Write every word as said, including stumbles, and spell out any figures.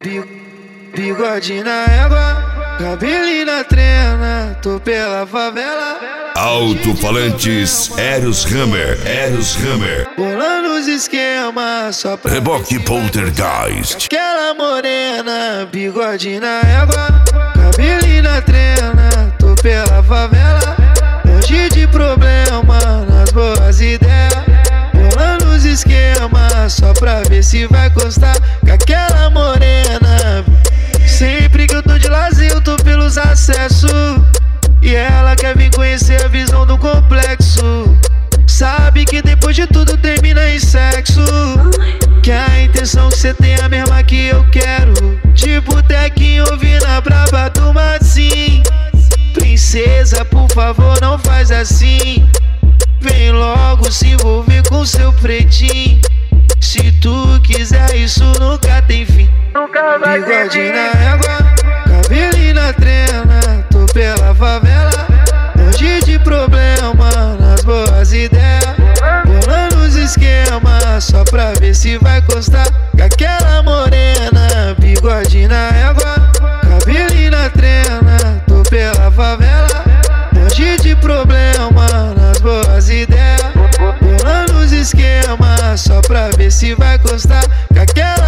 Bigode na égua, cabelo na trena, tô pela favela. Alto-falantes Eros Hammer, Eros Hammer. Bolando os esquemas só pra Reboque Poltergeist. aquela morena, bigode na égua, cabelo na trena, tô pela favela. Longe de problema, nas boas ideias. Bolando os esquemas só pra ver se vai gostar com aquela morena. Sempre que eu tô de lazer eu tô pelos acessos, e ela quer vir conhecer a visão do complexo. Sabe que depois de tudo termina em sexo, que a intenção que cê tem é a mesma que eu quero. De botequinho ouvindo a braba do Matsim. Princesa, por favor, não faz assim. Vem logo se envolver com seu pretinho. Se tu quiser, isso nunca tem fim. Nunca vai ter Bigode fim. na égua, cabelo na trena, tô pela favela. Longe de problema, nas boas ideias. Bolando os esquemas só pra ver se vai gostar com aquela morena. Bigode na égua, cabelo na trena, tô pela favela. Longe de problema, nas boas ideias. Bolando os esquemas só pra ver se vai gostar com aquela